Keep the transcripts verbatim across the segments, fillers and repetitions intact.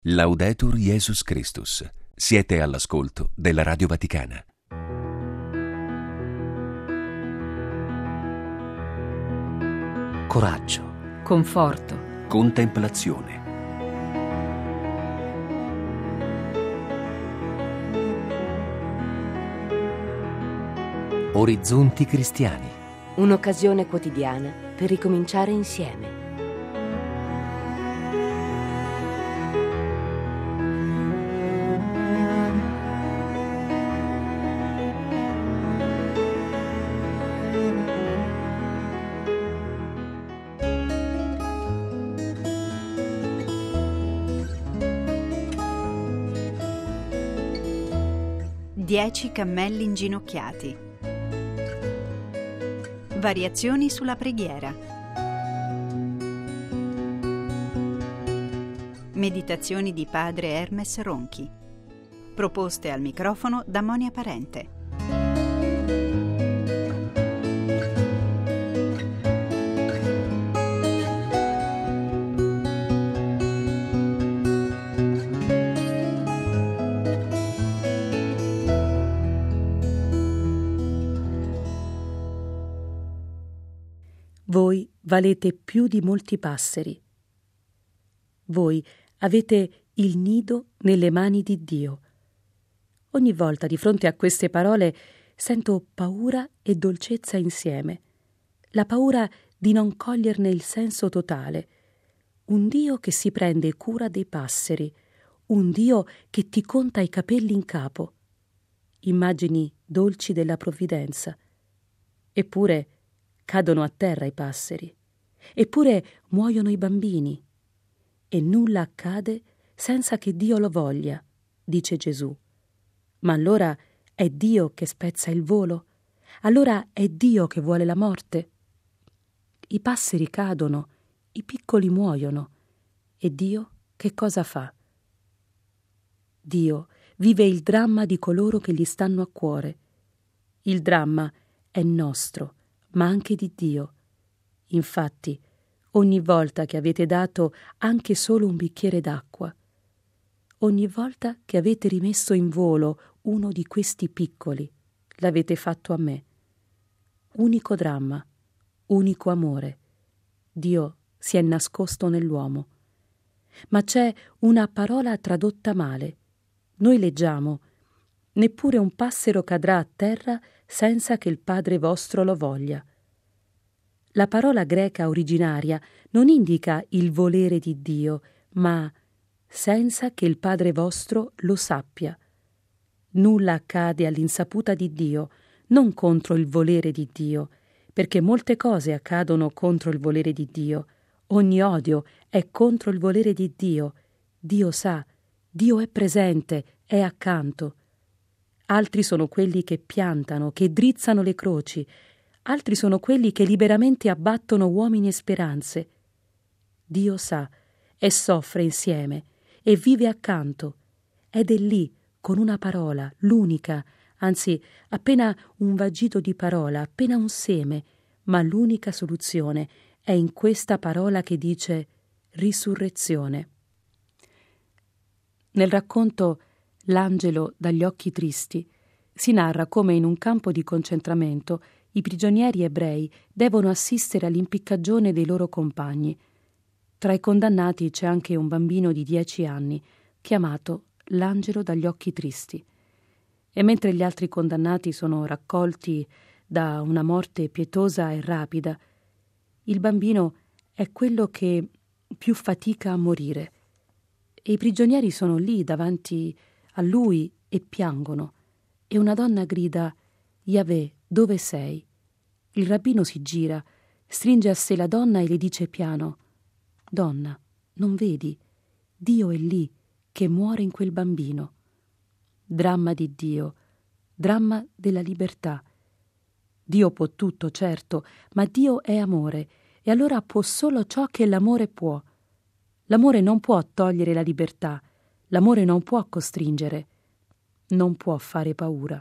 Laudetur Jesus Christus. Siete all'ascolto della Radio Vaticana. Coraggio, conforto, Contemplazione. orizzonti cristiani. Un'occasione quotidiana per ricominciare insieme. Dieci cammelli inginocchiati. Variazioni sulla preghiera. Meditazioni di padre Hermes Ronchi. Proposte al microfono da Monia Parente. Voi valete più di molti passeri. Voi avete il nido nelle mani di Dio. Ogni volta di fronte a queste parole sento paura e dolcezza insieme. La paura di non coglierne il senso totale. Un Dio che si prende cura dei passeri. Un Dio che ti conta i capelli in capo. Immagini dolci della provvidenza. Eppure cadono a terra i passeri, eppure muoiono i bambini, e nulla accade senza che Dio lo voglia, dice Gesù. Ma allora è Dio che spezza il volo? Allora è Dio che vuole la morte? I passeri cadono, i piccoli muoiono, e Dio che cosa fa? Dio vive il dramma di coloro che gli stanno a cuore. Il dramma è nostro, ma anche di Dio. Infatti, ogni volta che avete dato anche solo un bicchiere d'acqua, ogni volta che avete rimesso in volo uno di questi piccoli, l'avete fatto a me. Unico dramma, unico amore. Dio si è nascosto nell'uomo. Ma c'è una parola tradotta male. Noi leggiamo: neppure un passero cadrà a terra senza che il Padre vostro lo voglia. La parola greca originaria non indica il volere di Dio, ma senza che il Padre vostro lo sappia. Nulla accade all'insaputa di Dio, non contro il volere di Dio, perché molte cose accadono contro il volere di Dio. Ogni odio è contro il volere di Dio. Dio sa, Dio è presente, è accanto. Altri sono quelli che piantano, che drizzano le croci. Altri sono quelli che liberamente abbattono uomini e speranze. Dio sa e soffre insieme e vive accanto. Ed è lì, con una parola, l'unica, anzi appena un vagito di parola, appena un seme, ma l'unica soluzione è in questa parola che dice risurrezione. Nel racconto L'angelo dagli occhi tristi si narra come in un campo di concentramento i prigionieri ebrei devono assistere all'impiccagione dei loro compagni. Tra i condannati c'è anche un bambino di dieci anni, chiamato l'angelo dagli occhi tristi. E mentre gli altri condannati sono raccolti da una morte pietosa e rapida, il bambino è quello che più fatica a morire. E i prigionieri sono lì davanti a lui e piangono, e una donna grida: Yahweh, dove sei? Il rabbino si gira, stringe a sé la donna e le dice piano: Donna, non vedi? Dio è lì, che muore in quel bambino. Dramma di Dio, dramma della libertà. Dio può tutto, certo, ma Dio è amore, e allora può solo ciò che l'amore può. L'amore non può togliere la libertà, l'amore non può costringere, non può fare paura.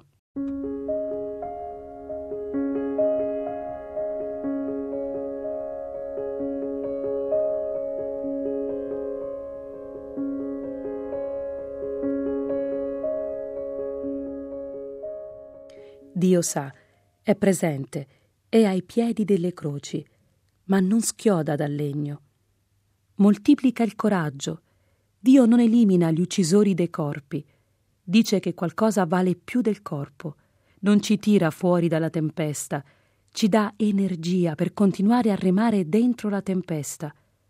Dio sa, è presente, è ai piedi delle croci, ma non schioda dal legno. Moltiplica il coraggio. Dio non elimina gli uccisori dei corpi. Dice che qualcosa vale più del corpo. Non ci tira fuori dalla tempesta, ci dà energia per continuare a remare dentro la tempesta.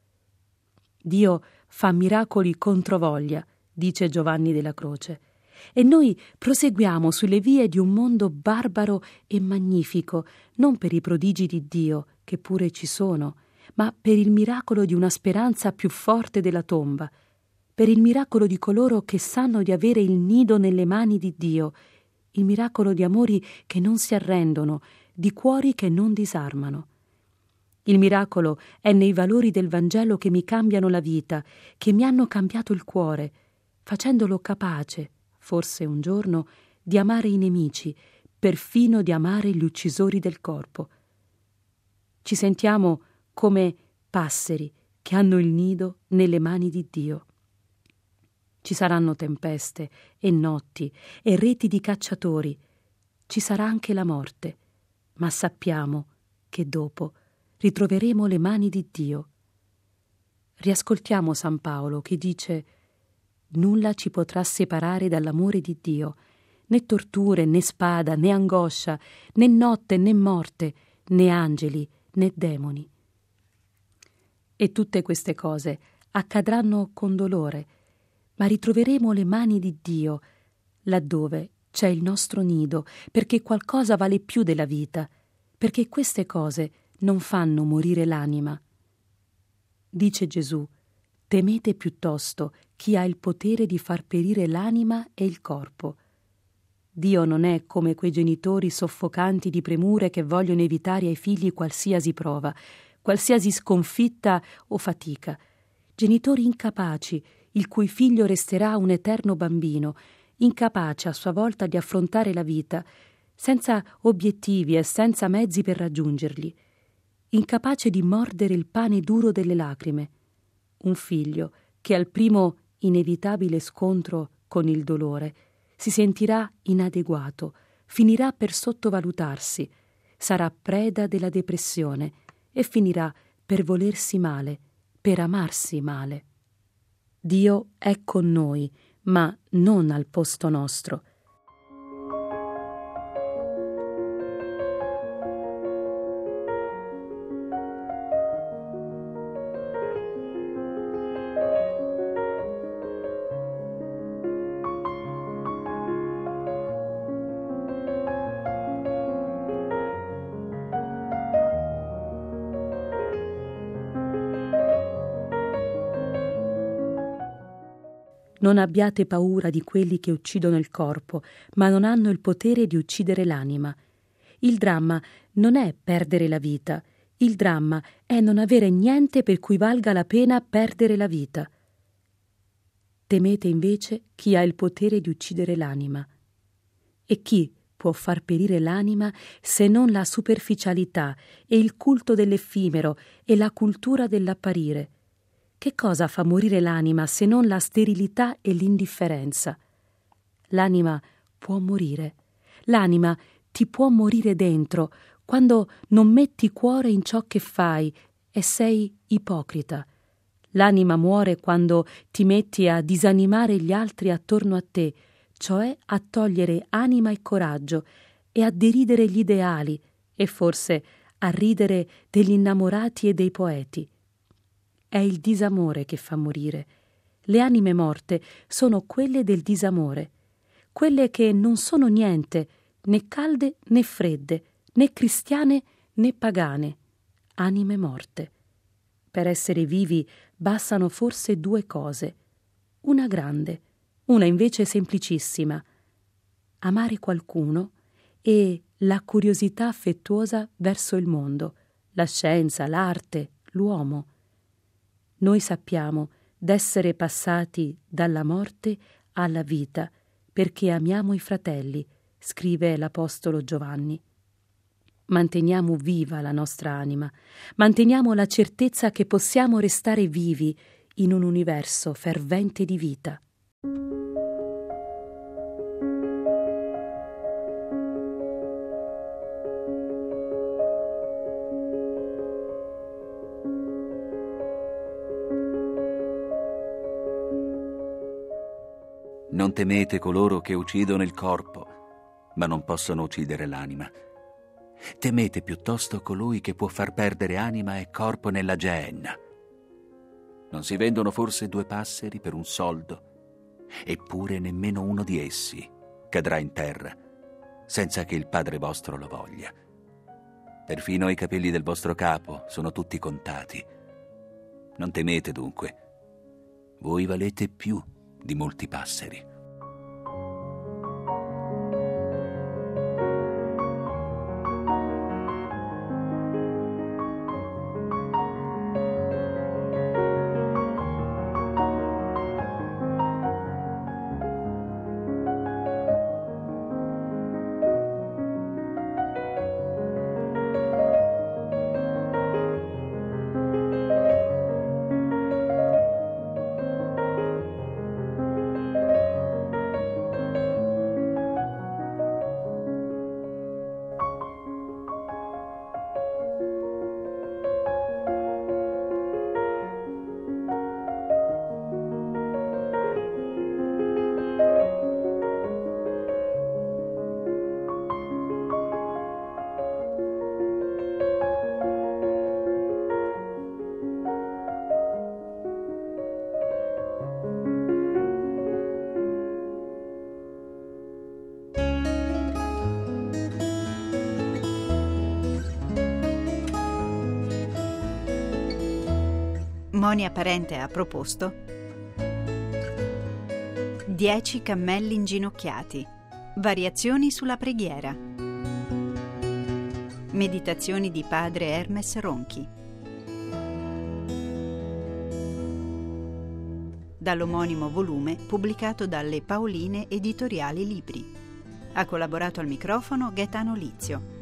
Dio fa miracoli controvoglia, dice Giovanni della Croce, e noi proseguiamo sulle vie di un mondo barbaro e magnifico, non per i prodigi di Dio, che pure ci sono, ma per il miracolo di una speranza più forte della tomba, per il miracolo di coloro che sanno di avere il nido nelle mani di Dio, il miracolo di amori che non si arrendono, di cuori che non disarmano. Il miracolo è nei valori del Vangelo che mi cambiano la vita, che mi hanno cambiato il cuore, facendolo capace, forse un giorno, di amare i nemici, perfino di amare gli uccisori del corpo. Ci sentiamo come passeri che hanno il nido nelle mani di Dio. Ci saranno tempeste e notti e reti di cacciatori. Ci sarà anche la morte, ma sappiamo che dopo ritroveremo le mani di Dio. Riascoltiamo San Paolo che dice: nulla ci potrà separare dall'amore di Dio, né torture, né spada, né angoscia, né notte, né morte, né angeli, né demoni. E tutte queste cose accadranno con dolore, ma ritroveremo le mani di Dio laddove c'è il nostro nido, perché qualcosa vale più della vita, perché queste cose non fanno morire l'anima. Dice Gesù: temete piuttosto chi ha il potere di far perire l'anima e il corpo. Dio non è come quei genitori soffocanti di premure che vogliono evitare ai figli qualsiasi prova, qualsiasi sconfitta o fatica. Genitori incapaci, il cui figlio resterà un eterno bambino, incapace a sua volta di affrontare la vita, senza obiettivi e senza mezzi per raggiungerli, incapace di mordere il pane duro delle lacrime. Un figlio che al primo inevitabile scontro con il dolore si sentirà inadeguato, finirà per sottovalutarsi, sarà preda della depressione e finirà per volersi male, per amarsi male. Dio è con noi, ma non al posto nostro. Non abbiate paura di quelli che uccidono il corpo, ma non hanno il potere di uccidere l'anima. Il dramma non è perdere la vita, il dramma è non avere niente per cui valga la pena perdere la vita. Temete invece chi ha il potere di uccidere l'anima. E chi può far perire l'anima se non la superficialità e il culto dell'effimero e la cultura dell'apparire? Che cosa fa morire l'anima se non la sterilità e l'indifferenza? L'anima può morire. L'anima ti può morire dentro quando non metti cuore in ciò che fai e sei ipocrita. L'anima muore quando ti metti a disanimare gli altri attorno a te, cioè a togliere anima e coraggio e a deridere gli ideali e forse a ridere degli innamorati e dei poeti. È il disamore che fa morire. Le anime morte sono quelle del disamore, quelle che non sono niente, né calde né fredde, né cristiane né pagane, anime morte. Per essere vivi bastano forse due cose, una grande, una invece semplicissima: amare qualcuno e la curiosità affettuosa verso il mondo, la scienza, l'arte, l'uomo. Noi sappiamo d'essere passati dalla morte alla vita perché amiamo i fratelli, scrive l'Apostolo Giovanni. Manteniamo viva la nostra anima, manteniamo la certezza che possiamo restare vivi in un universo fervente di vita. Non temete coloro che uccidono il corpo, ma non possono uccidere l'anima. Temete piuttosto colui che può far perdere anima e corpo nella Geenna. Non si vendono forse due passeri per un soldo? Eppure nemmeno uno di essi cadrà in terra, senza che il Padre vostro lo voglia. Perfino i capelli del vostro capo sono tutti contati. Non temete dunque. Voi valete più di molti passeri. Monia Parente ha proposto Dieci cammelli inginocchiati, variazioni sulla preghiera, meditazioni di padre Hermes Ronchi, dall'omonimo volume pubblicato dalle Paoline Editoriali Libri. Ha collaborato al microfono Gaetano Lizio.